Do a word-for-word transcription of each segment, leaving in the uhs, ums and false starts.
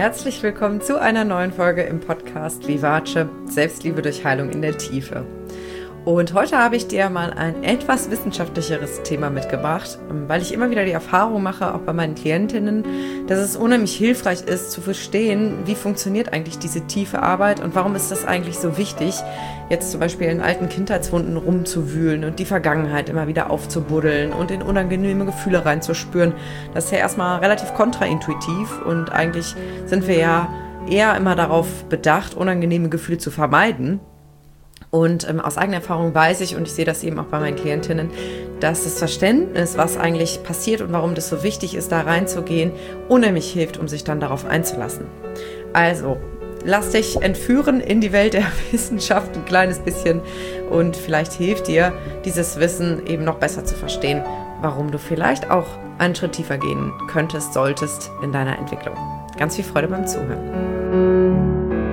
herzlich willkommen zu einer neuen Folge im Podcast Vivace, Selbstliebe durch Heilung in der Tiefe. Und heute habe ich dir mal ein etwas wissenschaftlicheres Thema mitgebracht, weil ich immer wieder die Erfahrung mache, auch bei meinen Klientinnen, dass es unheimlich hilfreich ist, zu verstehen, wie funktioniert eigentlich diese tiefe Arbeit und warum ist das eigentlich so wichtig, jetzt zum Beispiel in alten Kindheitswunden rumzuwühlen und die Vergangenheit immer wieder aufzubuddeln und in unangenehme Gefühle reinzuspüren. Das ist ja erstmal relativ kontraintuitiv und eigentlich sind wir ja eher immer darauf bedacht, unangenehme Gefühle zu vermeiden. Und ähm, aus eigener Erfahrung weiß ich, und ich sehe das eben auch bei meinen Klientinnen, dass das Verständnis, was eigentlich passiert und warum das so wichtig ist, da reinzugehen, unheimlich hilft, um sich dann darauf einzulassen. Also, lass dich entführen in die Welt der Wissenschaft ein kleines bisschen und vielleicht hilft dir dieses Wissen eben noch besser zu verstehen, warum du vielleicht auch einen Schritt tiefer gehen könntest, solltest in deiner Entwicklung. Ganz viel Freude beim Zuhören.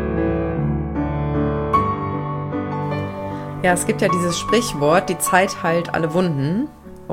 Ja, es gibt ja dieses Sprichwort, die Zeit heilt alle Wunden.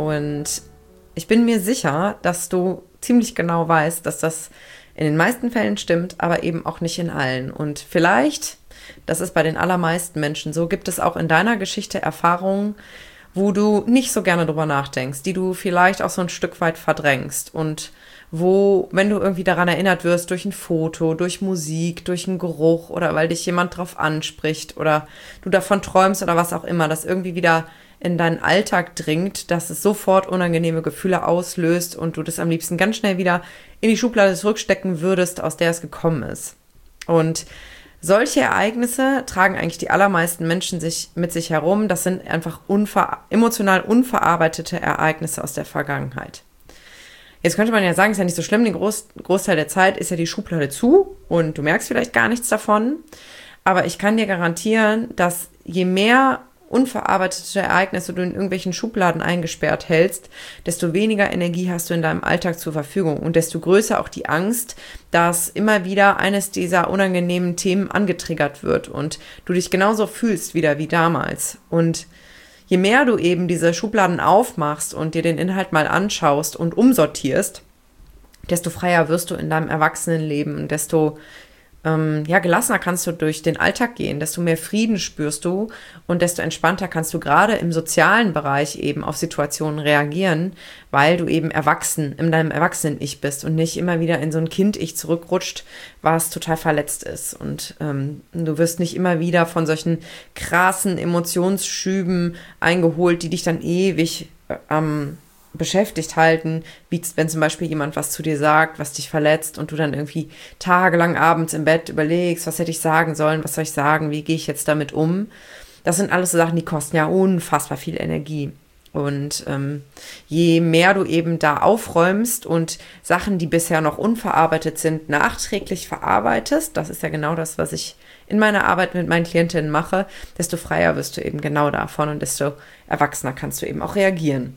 Und ich bin mir sicher, dass du ziemlich genau weißt, dass das in den meisten Fällen stimmt, aber eben auch nicht in allen. Und vielleicht, das ist bei den allermeisten Menschen so, gibt es auch in deiner Geschichte Erfahrungen, wo du nicht so gerne drüber nachdenkst, die du vielleicht auch so ein Stück weit verdrängst und wo, wenn du irgendwie daran erinnert wirst, durch ein Foto, durch Musik, durch einen Geruch oder weil dich jemand drauf anspricht oder du davon träumst oder was auch immer, das irgendwie wieder in deinen Alltag dringt, dass es sofort unangenehme Gefühle auslöst und du das am liebsten ganz schnell wieder in die Schublade zurückstecken würdest, aus der es gekommen ist. Und solche Ereignisse tragen eigentlich die allermeisten Menschen sich mit sich herum. Das sind einfach unver- emotional unverarbeitete Ereignisse aus der Vergangenheit. Jetzt könnte man ja sagen, ist ja nicht so schlimm, den Groß- Großteil der Zeit ist ja die Schublade zu und du merkst vielleicht gar nichts davon. Aber ich kann dir garantieren, dass je mehr unverarbeitete Ereignisse du in irgendwelchen Schubladen eingesperrt hältst, desto weniger Energie hast du in deinem Alltag zur Verfügung und desto größer auch die Angst, dass immer wieder eines dieser unangenehmen Themen angetriggert wird und du dich genauso fühlst wieder wie damals. Und je mehr du eben diese Schubladen aufmachst und dir den Inhalt mal anschaust und umsortierst, desto freier wirst du in deinem Erwachsenenleben und desto ähm, ja, gelassener kannst du durch den Alltag gehen, desto mehr Frieden spürst du und desto entspannter kannst du gerade im sozialen Bereich eben auf Situationen reagieren, weil du eben erwachsen, in deinem Erwachsenen-Ich bist und nicht immer wieder in so ein Kind-Ich zurückrutscht, was total verletzt ist. Und ähm, du wirst nicht immer wieder von solchen krassen Emotionsschüben eingeholt, die dich dann ewig ähm, beschäftigt halten, wie wenn zum Beispiel jemand was zu dir sagt, was dich verletzt und du dann irgendwie tagelang abends im Bett überlegst, was hätte ich sagen sollen, was soll ich sagen, wie gehe ich jetzt damit um. Das sind alles so Sachen, die kosten ja unfassbar viel Energie. Und ähm, je mehr du eben da aufräumst und Sachen, die bisher noch unverarbeitet sind, nachträglich verarbeitest, das ist ja genau das, was ich in meiner Arbeit mit meinen Klientinnen mache, desto freier wirst du eben genau davon und desto erwachsener kannst du eben auch reagieren.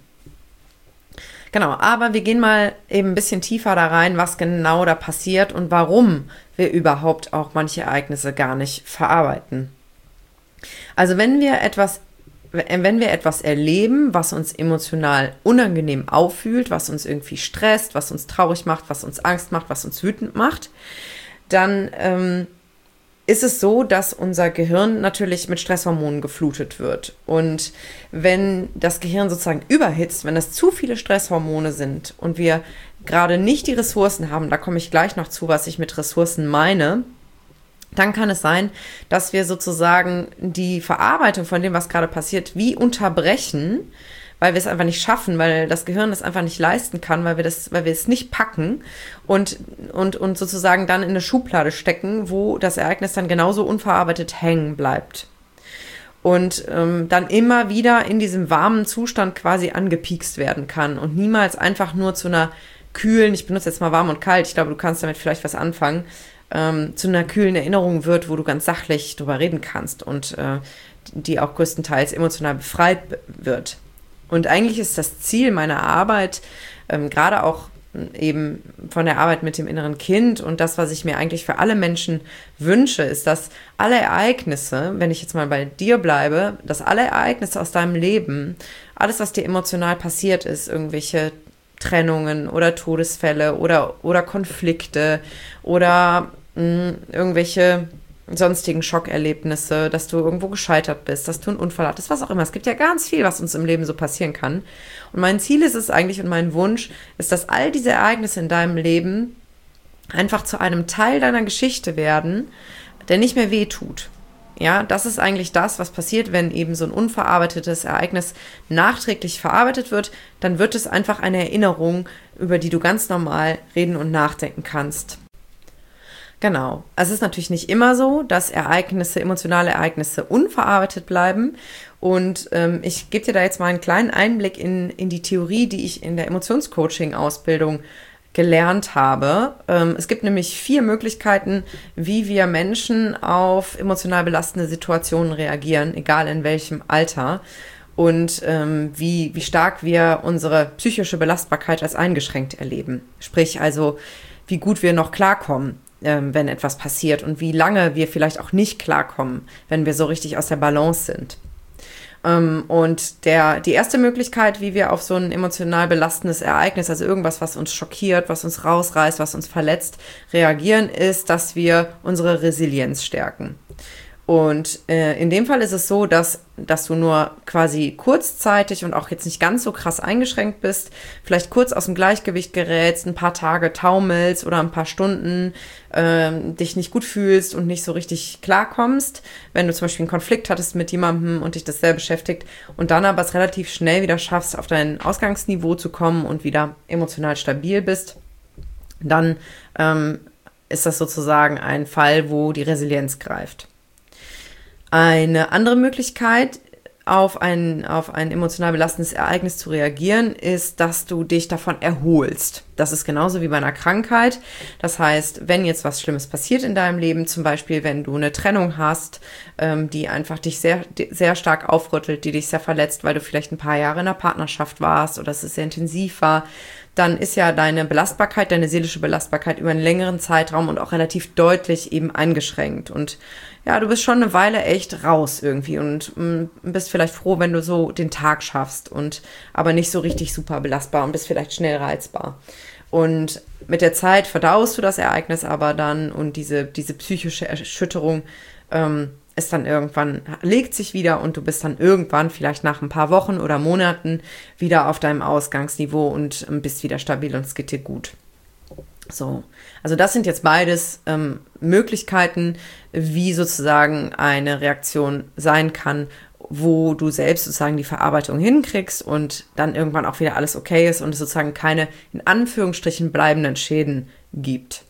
Genau, aber wir gehen mal eben ein bisschen tiefer da rein, was genau da passiert und warum wir überhaupt auch manche Ereignisse gar nicht verarbeiten. Also wenn wir etwas, wenn wir etwas erleben, was uns emotional unangenehm auffühlt, was uns irgendwie stresst, was uns traurig macht, was uns Angst macht, was uns wütend macht, dann ähm, ist es so, dass unser Gehirn natürlich mit Stresshormonen geflutet wird. Und wenn das Gehirn sozusagen überhitzt, wenn es zu viele Stresshormone sind und wir gerade nicht die Ressourcen haben, da komme ich gleich noch zu, was ich mit Ressourcen meine, dann kann es sein, dass wir sozusagen die Verarbeitung von dem, was gerade passiert, wie unterbrechen, weil wir es einfach nicht schaffen, weil das Gehirn das einfach nicht leisten kann, weil wir das, weil wir es nicht packen und, und, und sozusagen dann in eine Schublade stecken, wo das Ereignis dann genauso unverarbeitet hängen bleibt. Und ähm, dann immer wieder in diesem warmen Zustand quasi angepiekst werden kann und niemals einfach nur zu einer kühlen, ich benutze jetzt mal warm und kalt, ich glaube, du kannst damit vielleicht was anfangen, ähm, zu einer kühlen Erinnerung wird, wo du ganz sachlich drüber reden kannst und äh, die auch größtenteils emotional befreit wird. Und eigentlich ist das Ziel meiner Arbeit, ähm, gerade auch eben von der Arbeit mit dem inneren Kind und das, was ich mir eigentlich für alle Menschen wünsche, ist, dass alle Ereignisse, wenn ich jetzt mal bei dir bleibe, dass alle Ereignisse aus deinem Leben, alles, was dir emotional passiert ist, irgendwelche Trennungen oder Todesfälle oder, oder Konflikte oder mh, irgendwelche sonstigen Schockerlebnisse, dass du irgendwo gescheitert bist, dass du einen Unfall hattest, was auch immer. Es gibt ja ganz viel, was uns im Leben so passieren kann. Und mein Ziel ist es eigentlich und mein Wunsch ist, dass all diese Ereignisse in deinem Leben einfach zu einem Teil deiner Geschichte werden, der nicht mehr weh tut. Ja, das ist eigentlich das, was passiert, wenn eben so ein unverarbeitetes Ereignis nachträglich verarbeitet wird. Dann wird es einfach eine Erinnerung, über die du ganz normal reden und nachdenken kannst. Genau. Also es ist natürlich nicht immer so, dass Ereignisse, emotionale Ereignisse unverarbeitet bleiben. Und ähm, ich gebe dir da jetzt mal einen kleinen Einblick in, in die Theorie, die ich in der Emotionscoaching-Ausbildung gelernt habe. Ähm, es gibt nämlich vier Möglichkeiten, wie wir Menschen auf emotional belastende Situationen reagieren, egal in welchem Alter. Und ähm, wie, wie stark wir unsere psychische Belastbarkeit als eingeschränkt erleben. Sprich also, wie gut wir noch klarkommen, wenn etwas passiert und wie lange wir vielleicht auch nicht klarkommen, wenn wir so richtig aus der Balance sind. Und der, die erste Möglichkeit, wie wir auf so ein emotional belastendes Ereignis, also irgendwas, was uns schockiert, was uns rausreißt, was uns verletzt, reagieren, ist, dass wir unsere Resilienz stärken. Und äh, in dem Fall ist es so, dass, dass du nur quasi kurzzeitig und auch jetzt nicht ganz so krass eingeschränkt bist, vielleicht kurz aus dem Gleichgewicht gerätst, ein paar Tage taumelst oder ein paar Stunden äh, dich nicht gut fühlst und nicht so richtig klarkommst, wenn du zum Beispiel einen Konflikt hattest mit jemandem und dich das sehr beschäftigt und dann aber es relativ schnell wieder schaffst, auf dein Ausgangsniveau zu kommen und wieder emotional stabil bist, dann ähm, ist das sozusagen ein Fall, wo die Resilienz greift. Eine andere Möglichkeit, auf ein, auf ein emotional belastendes Ereignis zu reagieren, ist, dass du dich davon erholst. Das ist genauso wie bei einer Krankheit. Das heißt, wenn jetzt was Schlimmes passiert in deinem Leben, zum Beispiel wenn du eine Trennung hast, ähm, die einfach dich sehr, sehr stark aufrüttelt, die dich sehr verletzt, weil du vielleicht ein paar Jahre in einer Partnerschaft warst oder es sehr intensiv war, dann ist ja deine Belastbarkeit, deine seelische Belastbarkeit über einen längeren Zeitraum und auch relativ deutlich eben eingeschränkt. Und ja, du bist schon eine Weile echt raus irgendwie und mh, bist vielleicht froh, wenn du so den Tag schaffst und aber nicht so richtig super belastbar und bist vielleicht schnell reizbar. Und mit der Zeit verdaust du das Ereignis aber dann und diese, diese psychische Erschütterung ähm, ist dann irgendwann, legt sich wieder und du bist dann irgendwann vielleicht nach ein paar Wochen oder Monaten wieder auf deinem Ausgangsniveau und ähm, bist wieder stabil und es geht dir gut. So, also das sind jetzt beides ähm, Möglichkeiten, wie sozusagen eine Reaktion sein kann, wo du selbst sozusagen die Verarbeitung hinkriegst und dann irgendwann auch wieder alles okay ist und es sozusagen keine, in Anführungsstrichen, bleibenden Schäden gibt.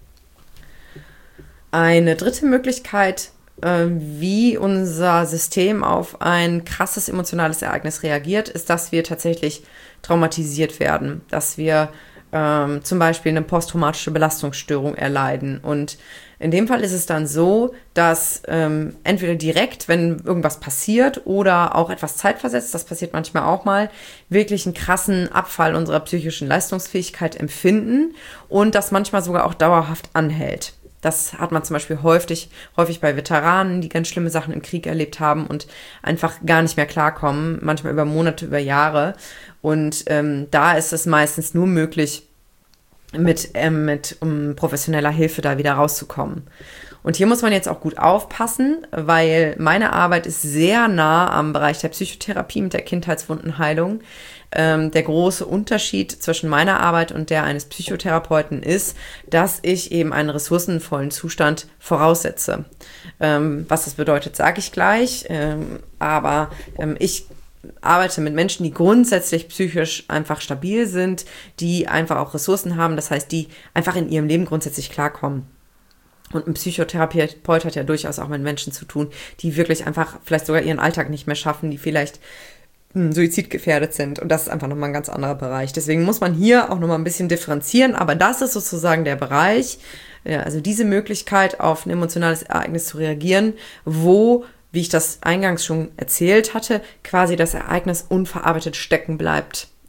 Eine dritte Möglichkeit, äh, wie unser System auf ein krasses emotionales Ereignis reagiert, ist, dass wir tatsächlich traumatisiert werden, dass wir ähm, zum Beispiel eine posttraumatische Belastungsstörung erleiden. Und in dem Fall ist es dann so, dass ähm, entweder direkt, wenn irgendwas passiert oder auch etwas zeitversetzt, das passiert manchmal auch mal, wirklich einen krassen Abfall unserer psychischen Leistungsfähigkeit empfinden und das manchmal sogar auch dauerhaft anhält. Das hat man zum Beispiel häufig, häufig bei Veteranen, die ganz schlimme Sachen im Krieg erlebt haben und einfach gar nicht mehr klarkommen, manchmal über Monate, über Jahre. Und ähm, da ist es meistens nur möglich, mit, äh, mit um professioneller Hilfe da wieder rauszukommen. Und hier muss man jetzt auch gut aufpassen, weil meine Arbeit ist sehr nah am Bereich der Psychotherapie mit der Kindheitswundenheilung. Ähm, der große Unterschied zwischen meiner Arbeit und der eines Psychotherapeuten ist, dass ich eben einen ressourcenvollen Zustand voraussetze. Ähm, was das bedeutet, sage ich gleich. Ähm, aber ähm, ich arbeite mit Menschen, die grundsätzlich psychisch einfach stabil sind, die einfach auch Ressourcen haben, das heißt, die einfach in ihrem Leben grundsätzlich klarkommen. Und ein Psychotherapeut hat ja durchaus auch mit Menschen zu tun, die wirklich einfach vielleicht sogar ihren Alltag nicht mehr schaffen, die vielleicht hm, suizidgefährdet sind. Und das ist einfach nochmal ein ganz anderer Bereich. Deswegen muss man hier auch nochmal ein bisschen differenzieren, aber das ist sozusagen der Bereich, ja, also diese Möglichkeit, auf ein emotionales Ereignis zu reagieren, wo, wie ich das eingangs schon erzählt hatte, quasi das Ereignis unverarbeitet stecken bleibt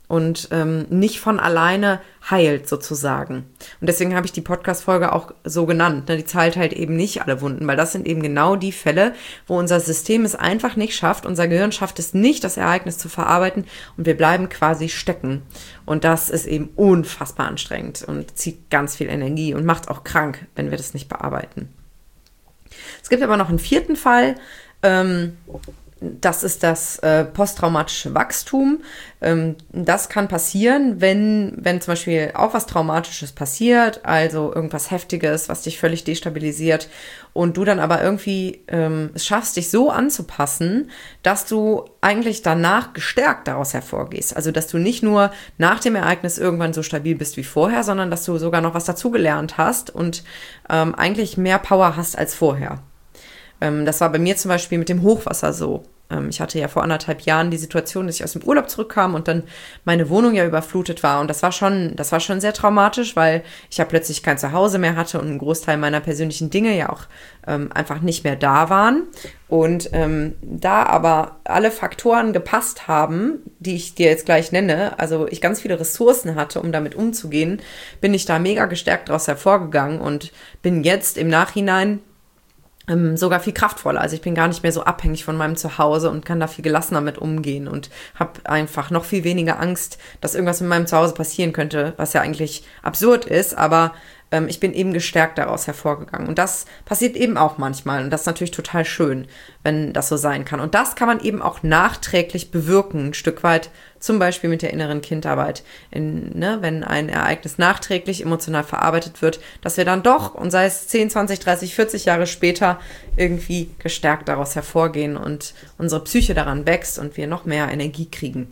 und ähm, nicht von alleine heilt sozusagen. Und deswegen habe ich die Podcast-Folge auch so genannt. Ne? Die zahlt halt eben nicht alle Wunden, weil das sind eben genau die Fälle, wo unser System es einfach nicht schafft, unser Gehirn schafft es nicht, das Ereignis zu verarbeiten und wir bleiben quasi stecken. Und das ist eben unfassbar anstrengend und zieht ganz viel Energie und macht auch krank, wenn wir das nicht bearbeiten. Es gibt aber noch einen vierten Fall, ähm, das ist das äh, posttraumatische Wachstum. Ähm, das kann passieren, wenn, wenn zum Beispiel auch was Traumatisches passiert, also irgendwas Heftiges, was dich völlig destabilisiert und du dann aber irgendwie ähm, es schaffst, dich so anzupassen, dass du eigentlich danach gestärkt daraus hervorgehst. Also, dass du nicht nur nach dem Ereignis irgendwann so stabil bist wie vorher, sondern dass du sogar noch was dazugelernt hast und ähm, eigentlich mehr Power hast als vorher. Das war bei mir zum Beispiel mit dem Hochwasser so. Ich hatte ja vor anderthalb Jahren die Situation, dass ich aus dem Urlaub zurückkam und dann meine Wohnung ja überflutet war. Und das war schon, das war schon sehr traumatisch, weil ich ja plötzlich kein Zuhause mehr hatte und ein Großteil meiner persönlichen Dinge ja auch ähm, einfach nicht mehr da waren. Und ähm, da aber alle Faktoren gepasst haben, die ich dir jetzt gleich nenne, also ich ganz viele Ressourcen hatte, um damit umzugehen, bin ich da mega gestärkt daraus hervorgegangen und bin jetzt im Nachhinein Ähm, sogar viel kraftvoller. Also ich bin gar nicht mehr so abhängig von meinem Zuhause und kann da viel gelassener mit umgehen und habe einfach noch viel weniger Angst, dass irgendwas mit meinem Zuhause passieren könnte, was ja eigentlich absurd ist, aber ähm, ich bin eben gestärkt daraus hervorgegangen. Und das passiert eben auch manchmal und das ist natürlich total schön, wenn das so sein kann. Und das kann man eben auch nachträglich bewirken, ein Stück weit, zum Beispiel mit der inneren Kindarbeit, in, ne, wenn ein Ereignis nachträglich emotional verarbeitet wird, dass wir dann doch, und sei es zehn, zwanzig, dreißig, vierzig Jahre später, irgendwie gestärkt daraus hervorgehen und unsere Psyche daran wächst und wir noch mehr Energie kriegen.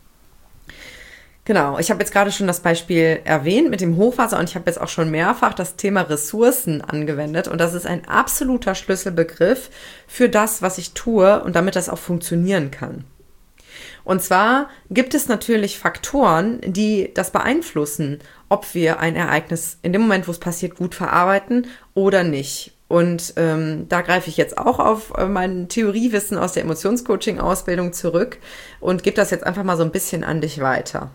Genau, ich habe jetzt gerade schon das Beispiel erwähnt mit dem Hochwasser und ich habe jetzt auch schon mehrfach das Thema Ressourcen angewendet und das ist ein absoluter Schlüsselbegriff für das, was ich tue und damit das auch funktionieren kann. Und zwar gibt es natürlich Faktoren, die das beeinflussen, ob wir ein Ereignis in dem Moment, wo es passiert, gut verarbeiten oder nicht. Und ähm, da greife ich jetzt auch auf äh, mein Theoriewissen aus der Emotionscoaching-Ausbildung zurück und gebe das jetzt einfach mal so ein bisschen an dich weiter.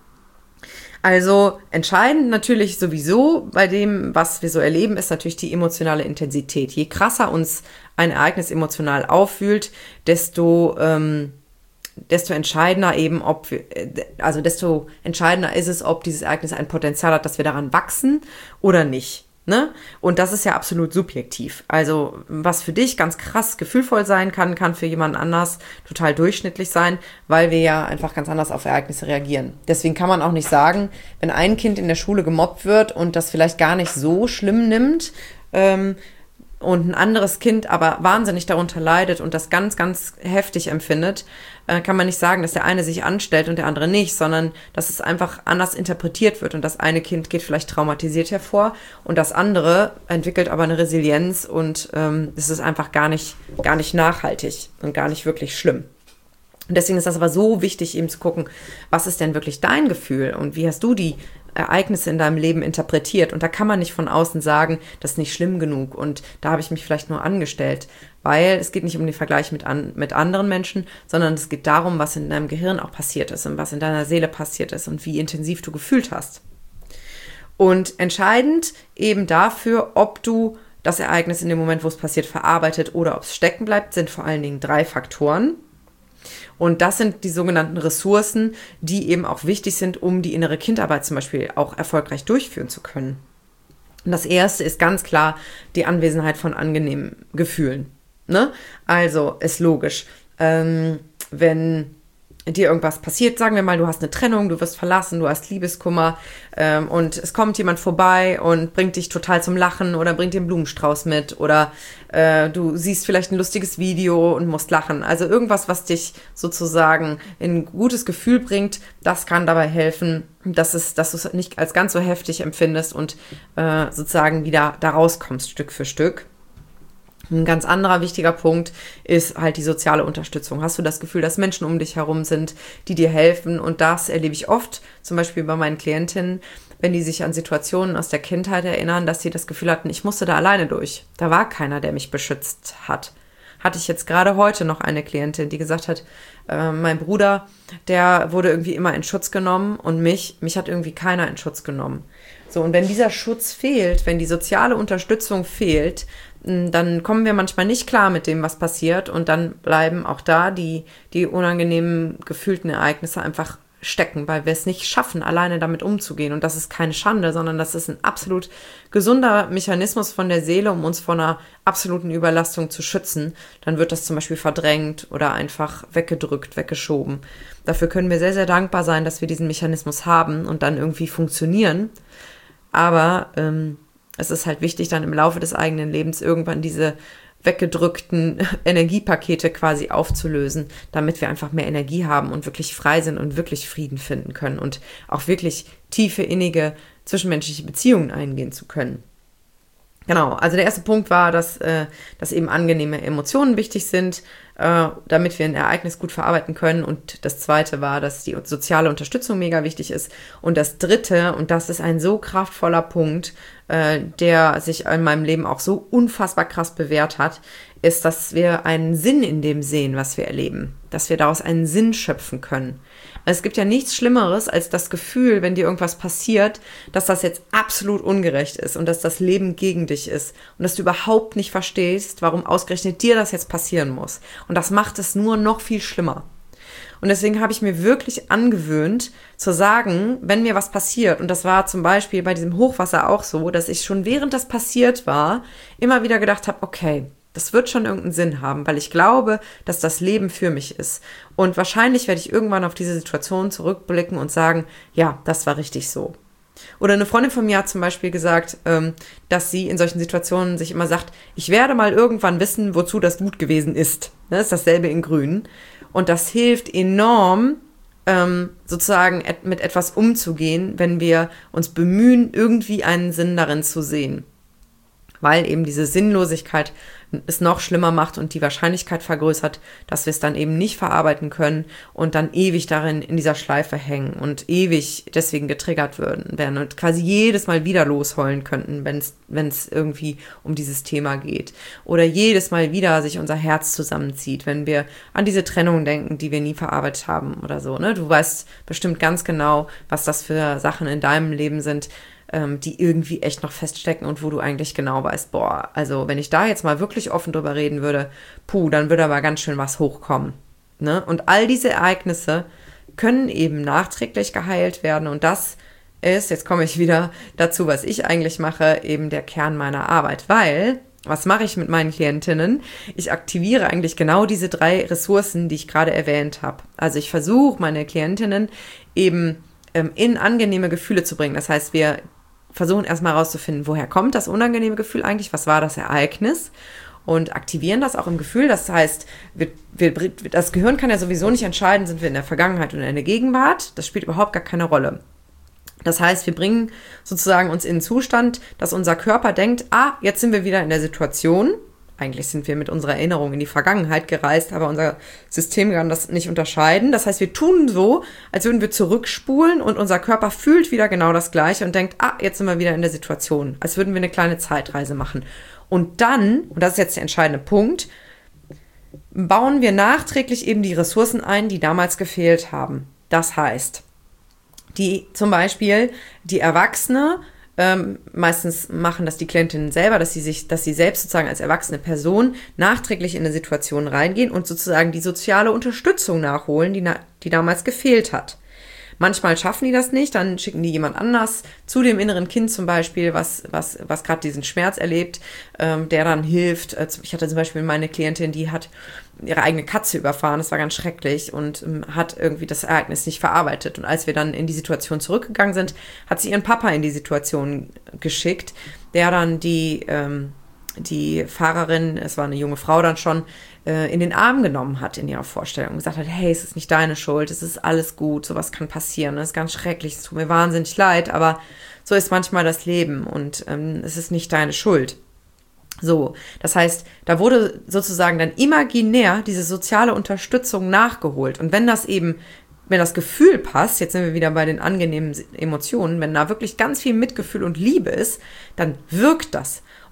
Also entscheidend natürlich sowieso bei dem, was wir so erleben, ist natürlich die emotionale Intensität. Je krasser uns ein Ereignis emotional auffühlt, desto ähm, desto entscheidender eben, ob wir, also desto entscheidender ist es, ob dieses Ereignis ein Potenzial hat, dass wir daran wachsen oder nicht. Ne? Und das ist ja absolut subjektiv. Also was für dich ganz krass gefühlvoll sein kann, kann für jemanden anders total durchschnittlich sein, weil wir ja einfach ganz anders auf Ereignisse reagieren. Deswegen kann man auch nicht sagen, wenn ein Kind in der Schule gemobbt wird und das vielleicht gar nicht so schlimm nimmt, ähm, und ein anderes Kind aber wahnsinnig darunter leidet und das ganz, ganz heftig empfindet, äh, kann man nicht sagen, dass der eine sich anstellt und der andere nicht, sondern dass es einfach anders interpretiert wird und das eine Kind geht vielleicht traumatisiert hervor und das andere entwickelt aber eine Resilienz und ähm, es ist einfach gar nicht, gar nicht nachhaltig und gar nicht wirklich schlimm. Und deswegen ist das aber so wichtig, eben zu gucken, was ist denn wirklich dein Gefühl und wie hast du die Ereignisse in deinem Leben interpretiert. Und da kann man nicht von außen sagen, das ist nicht schlimm genug und da habe ich mich vielleicht nur angestellt, weil es geht nicht um den Vergleich mit, an, mit anderen Menschen, sondern es geht darum, was in deinem Gehirn auch passiert ist und was in deiner Seele passiert ist und wie intensiv du gefühlt hast. Und entscheidend eben dafür, ob du das Ereignis in dem Moment, wo es passiert, verarbeitet oder ob es stecken bleibt, sind vor allen Dingen drei Faktoren. Und das sind die sogenannten Ressourcen, die eben auch wichtig sind, um die innere Kindarbeit zum Beispiel auch erfolgreich durchführen zu können. Und das erste ist ganz klar die Anwesenheit von angenehmen Gefühlen. Ne? Also ist logisch, ähm, wenn dir irgendwas passiert, sagen wir mal, du hast eine Trennung, du wirst verlassen, du hast Liebeskummer ähm, und es kommt jemand vorbei und bringt dich total zum Lachen oder bringt dir einen Blumenstrauß mit oder äh, du siehst vielleicht ein lustiges Video und musst lachen. Also irgendwas, was dich sozusagen in ein gutes Gefühl bringt, das kann dabei helfen, dass, es, dass du es nicht als ganz so heftig empfindest und äh, sozusagen wieder da rauskommst Stück für Stück. Ein ganz anderer wichtiger Punkt ist halt die soziale Unterstützung. Hast du das Gefühl, dass Menschen um dich herum sind, die dir helfen? Und das erlebe ich oft, zum Beispiel bei meinen Klientinnen, wenn die sich an Situationen aus der Kindheit erinnern, dass sie das Gefühl hatten, ich musste da alleine durch. Da war keiner, der mich beschützt hat. hatte ich jetzt gerade heute noch eine Klientin, die gesagt hat, äh, mein Bruder, der wurde irgendwie immer in Schutz genommen und mich, mich hat irgendwie keiner in Schutz genommen. So, und wenn dieser Schutz fehlt, wenn die soziale Unterstützung fehlt, dann kommen wir manchmal nicht klar mit dem, was passiert, und dann bleiben auch da die, die unangenehmen gefühlten Ereignisse einfach stecken, weil wir es nicht schaffen, alleine damit umzugehen. Und das ist keine Schande, sondern das ist ein absolut gesunder Mechanismus von der Seele, um uns vor einer absoluten Überlastung zu schützen. Dann wird das zum Beispiel verdrängt oder einfach weggedrückt, weggeschoben. Dafür können wir sehr, sehr dankbar sein, dass wir diesen Mechanismus haben und dann irgendwie funktionieren. Aber ähm, es ist halt wichtig, dann im Laufe des eigenen Lebens irgendwann diese weggedrückten Energiepakete quasi aufzulösen, damit wir einfach mehr Energie haben und wirklich frei sind und wirklich Frieden finden können und auch wirklich tiefe, innige zwischenmenschliche Beziehungen eingehen zu können. Genau, also der erste Punkt war, dass, äh, dass eben angenehme Emotionen wichtig sind, äh, damit wir ein Ereignis gut verarbeiten können. Und das zweite war, dass die soziale Unterstützung mega wichtig ist. Und das dritte, und das ist ein so kraftvoller Punkt, äh, der sich in meinem Leben auch so unfassbar krass bewährt hat, ist, dass wir einen Sinn in dem sehen, was wir erleben. Dass wir daraus einen Sinn schöpfen können. Es gibt ja nichts Schlimmeres als das Gefühl, wenn dir irgendwas passiert, dass das jetzt absolut ungerecht ist und dass das Leben gegen dich ist und dass du überhaupt nicht verstehst, warum ausgerechnet dir das jetzt passieren muss. Und das macht es nur noch viel schlimmer. Und deswegen habe ich mir wirklich angewöhnt, zu sagen, wenn mir was passiert, und das war zum Beispiel bei diesem Hochwasser auch so, dass ich schon während das passiert war, immer wieder gedacht habe, okay, das wird schon irgendeinen Sinn haben, weil ich glaube, dass das Leben für mich ist. Und wahrscheinlich werde ich irgendwann auf diese Situation zurückblicken und sagen, ja, das war richtig so. Oder eine Freundin von mir hat zum Beispiel gesagt, ähm, dass sie in solchen Situationen sich immer sagt, ich werde mal irgendwann wissen, wozu das gut gewesen ist. Das ist dasselbe in Grün. Und das hilft enorm, ähm, sozusagen et- mit etwas umzugehen, wenn wir uns bemühen, irgendwie einen Sinn darin zu sehen. Weil eben diese Sinnlosigkeit es noch schlimmer macht und die Wahrscheinlichkeit vergrößert, dass wir es dann eben nicht verarbeiten können und dann ewig darin in dieser Schleife hängen und ewig deswegen getriggert würden, werden und quasi jedes Mal wieder losheulen könnten, wenn es wenn es irgendwie um dieses Thema geht. Oder jedes Mal wieder sich unser Herz zusammenzieht, wenn wir an diese Trennung denken, die wir nie verarbeitet haben oder so. Ne? Du weißt bestimmt ganz genau, was das für Sachen in deinem Leben sind, die irgendwie echt noch feststecken und wo du eigentlich genau weißt, boah, also wenn ich da jetzt mal wirklich offen drüber reden würde, puh, dann würde aber ganz schön was hochkommen. Ne? Und all diese Ereignisse können eben nachträglich geheilt werden, und das ist, jetzt komme ich wieder dazu, was ich eigentlich mache, eben der Kern meiner Arbeit, weil, was mache ich mit meinen Klientinnen? Ich aktiviere eigentlich genau diese drei Ressourcen, die ich gerade erwähnt habe. Also ich versuche, meine Klientinnen eben ähm, in angenehme Gefühle zu bringen. Das heißt, wir versuchen erstmal herauszufinden, woher kommt das unangenehme Gefühl eigentlich, was war das Ereignis, und aktivieren das auch im Gefühl. Das heißt, wir, wir, das Gehirn kann ja sowieso nicht entscheiden, sind wir in der Vergangenheit oder in der Gegenwart. Das spielt überhaupt gar keine Rolle. Das heißt, wir bringen sozusagen uns in einen Zustand, dass unser Körper denkt, ah, jetzt sind wir wieder in der Situation. Eigentlich sind wir mit unserer Erinnerung in die Vergangenheit gereist, aber unser System kann das nicht unterscheiden. Das heißt, wir tun so, als würden wir zurückspulen, und unser Körper fühlt wieder genau das Gleiche und denkt, ah, jetzt sind wir wieder in der Situation, als würden wir eine kleine Zeitreise machen. Und dann, und das ist jetzt der entscheidende Punkt, bauen wir nachträglich eben die Ressourcen ein, die damals gefehlt haben. Das heißt, die zum Beispiel die Erwachsene, Ähm, meistens machen das die Klientinnen selber, dass sie sich, dass sie selbst sozusagen als erwachsene Person nachträglich in eine Situation reingehen und sozusagen die soziale Unterstützung nachholen, die, na, die damals gefehlt hat. Manchmal schaffen die das nicht, dann schicken die jemand anders zu dem inneren Kind zum Beispiel, was, was, was gerade diesen Schmerz erlebt, ähm, der dann hilft. Ich hatte zum Beispiel meine Klientin, die hat ihre eigene Katze überfahren, das war ganz schrecklich, und ähm, hat irgendwie das Ereignis nicht verarbeitet. Und als wir dann in die Situation zurückgegangen sind, hat sie ihren Papa in die Situation geschickt, der dann die, ähm, die Fahrerin, es war eine junge Frau dann schon, äh, in den Arm genommen hat in ihrer Vorstellung und gesagt hat, hey, es ist nicht deine Schuld, es ist alles gut, sowas kann passieren, es ist ganz schrecklich, es tut mir wahnsinnig leid, aber so ist manchmal das Leben, und ähm, es ist nicht deine Schuld. So, das heißt, da wurde sozusagen dann imaginär diese soziale Unterstützung nachgeholt. Und wenn das eben, wenn das Gefühl passt, jetzt sind wir wieder bei den angenehmen Emotionen, wenn da wirklich ganz viel Mitgefühl und Liebe ist, dann wirkt das.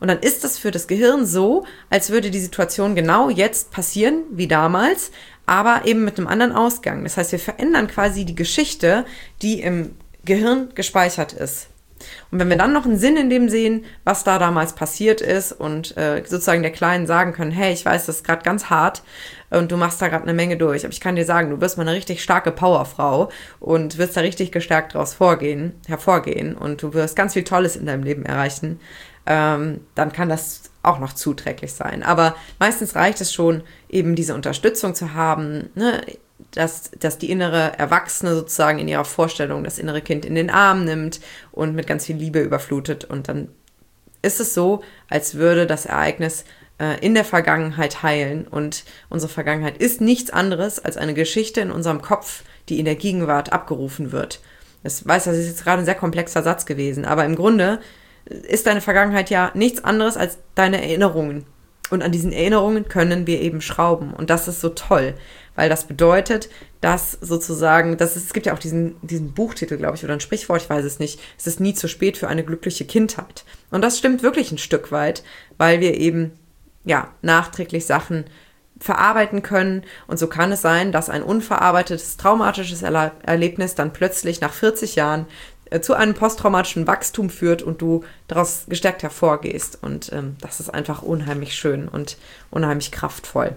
Und dann ist das für das Gehirn so, als würde die Situation genau jetzt passieren, wie damals, aber eben mit einem anderen Ausgang. Das heißt, wir verändern quasi die Geschichte, die im Gehirn gespeichert ist. Und wenn wir dann noch einen Sinn in dem sehen, was da damals passiert ist und äh, sozusagen der Kleinen sagen können, hey, ich weiß, das ist gerade ganz hart und du machst da gerade eine Menge durch, aber ich kann dir sagen, du wirst mal eine richtig starke Powerfrau und wirst da richtig gestärkt draus vorgehen, hervorgehen und du wirst ganz viel Tolles in deinem Leben erreichen, ähm, dann kann das auch noch zuträglich sein. Aber meistens reicht es schon, eben diese Unterstützung zu haben, ne? Dass, dass die innere Erwachsene sozusagen in ihrer Vorstellung das innere Kind in den Arm nimmt und mit ganz viel Liebe überflutet. Und dann ist es so, als würde das Ereignis äh, in der Vergangenheit heilen. Und unsere Vergangenheit ist nichts anderes als eine Geschichte in unserem Kopf, die in der Gegenwart abgerufen wird. Ich weiß, das ist jetzt gerade ein sehr komplexer Satz gewesen, aber im Grunde ist deine Vergangenheit ja nichts anderes als deine Erinnerungen. Und an diesen Erinnerungen können wir eben schrauben. Und das ist so toll, weil das bedeutet, dass sozusagen, dass es, es gibt ja auch diesen, diesen Buchtitel, glaube ich, oder ein Sprichwort, ich weiß es nicht, es ist nie zu spät für eine glückliche Kindheit. Und das stimmt wirklich ein Stück weit, weil wir eben, ja, nachträglich Sachen verarbeiten können. Und so kann es sein, dass ein unverarbeitetes, traumatisches Erle- Erlebnis dann plötzlich nach vierzig Jahren zu einem posttraumatischen Wachstum führt und du daraus gestärkt hervorgehst. Und ähm, das ist einfach unheimlich schön und unheimlich kraftvoll.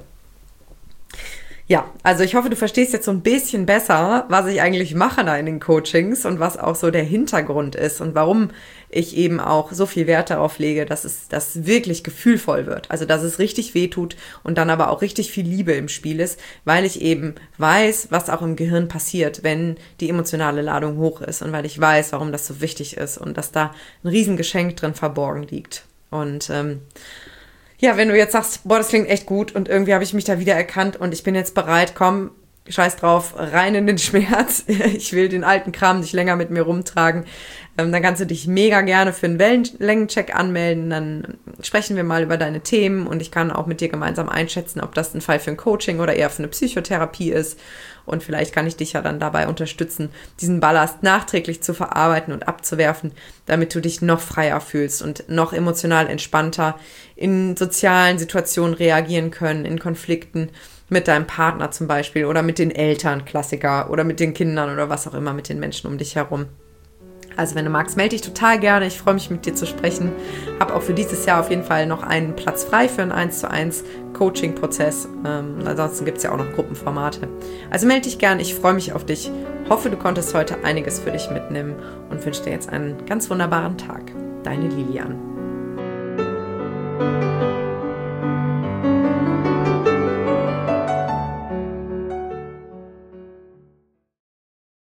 Ja, also ich hoffe, du verstehst jetzt so ein bisschen besser, was ich eigentlich mache da in den Coachings und was auch so der Hintergrund ist und warum ich eben auch so viel Wert darauf lege, dass es das wirklich gefühlvoll wird. Also, dass es richtig wehtut und dann aber auch richtig viel Liebe im Spiel ist, weil ich eben weiß, was auch im Gehirn passiert, wenn die emotionale Ladung hoch ist und weil ich weiß, warum das so wichtig ist und dass da ein Riesengeschenk drin verborgen liegt. Und ähm, ja, wenn du jetzt sagst, boah, das klingt echt gut und irgendwie habe ich mich da wieder erkannt und ich bin jetzt bereit, komm, scheiß drauf, rein in den Schmerz, ich will den alten Kram nicht länger mit mir rumtragen, ähm, dann kannst du dich mega gerne für einen Wellenlängencheck anmelden, dann sprechen wir mal über deine Themen und ich kann auch mit dir gemeinsam einschätzen, ob das ein Fall für ein Coaching oder eher für eine Psychotherapie ist und vielleicht kann ich dich ja dann dabei unterstützen, diesen Ballast nachträglich zu verarbeiten und abzuwerfen, damit du dich noch freier fühlst und noch emotional entspannter in sozialen Situationen reagieren können, in Konflikten mit deinem Partner zum Beispiel oder mit den Eltern, Klassiker, oder mit den Kindern oder was auch immer, mit den Menschen um dich herum. Also wenn du magst, melde dich total gerne. Ich freue mich, mit dir zu sprechen. Habe auch für dieses Jahr auf jeden Fall noch einen Platz frei für einen eins zu eins Coaching-Prozess. Ähm, ansonsten gibt es ja auch noch Gruppenformate. Also melde dich gerne. Ich freue mich auf dich. Hoffe, du konntest heute einiges für dich mitnehmen und wünsche dir jetzt einen ganz wunderbaren Tag. Deine Lilian.